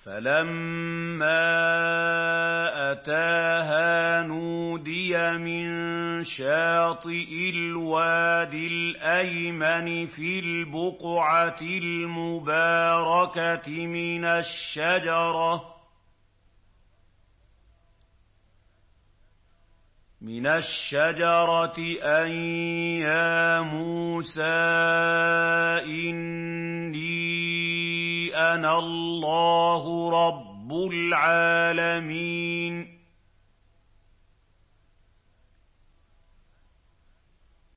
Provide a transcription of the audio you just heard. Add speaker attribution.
Speaker 1: فَلَمَّا أَتَاهَا نُودِيَ مِن شَاطِئِ الْوَادِ الْأَيْمَنِ فِي الْبُقْعَةِ الْمُبَارَكَةِ مِنَ الشَّجَرَةِ أَن يَا مُوسَىٰ إِنِّي أَنَا اللَّهُ رَبُّ الْعَالَمِينَ